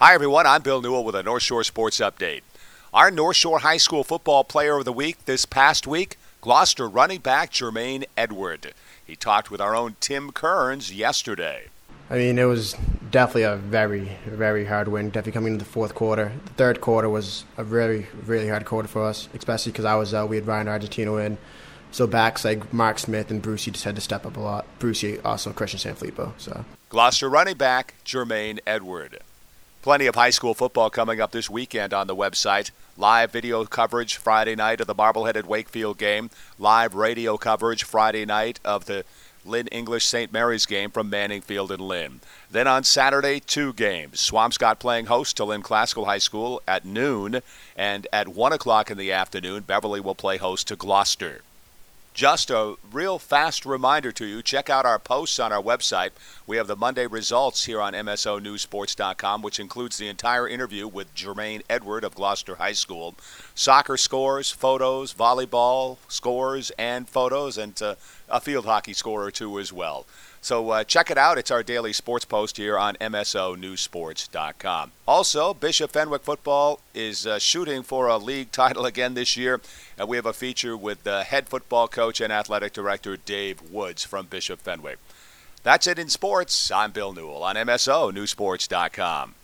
Hi, everyone. I'm Bill Newell with a North Shore Sports Update. Our North Shore High School Football Player of the Week this past week, Gloucester running back Jermaine Edward. He talked with our own Tim Kearns yesterday. I mean, it was definitely a very, very hard win, definitely coming into the fourth quarter. The third quarter was a really, really hard quarter for us, especially because I was out. We had Ryan Argentino in. So backs like Mark Smith and Brucey just had to step up a lot. Brucey, also Christian Sanfilippo. Gloucester running back Jermaine Edward. Plenty of high school football coming up this weekend on the website. Live video coverage Friday night of the Marblehead Wakefield game. Live radio coverage Friday night of the Lynn English St. Mary's game from Manning Field in Lynn. Then on Saturday, 2 games. Swampscott playing host to Lynn Classical High School at noon. And at 1 o'clock in the afternoon, Beverly will play host to Gloucester. Just a real fast reminder to you, check out our posts on our website. We have the Monday results here on MSONewsSports.com, which includes the entire interview with Jermaine Edward of Gloucester High School. Soccer scores, photos, volleyball scores and photos, and a field hockey score or two as well. So check it out. It's our daily sports post here on MSONewsSports.com. Also, Bishop Fenwick football is shooting for a league title again this year. And we have a feature with the head football coach and athletic director Dave Woods from Bishop Fenwick. That's it in sports. I'm Bill Newell on MSONewsSports.com.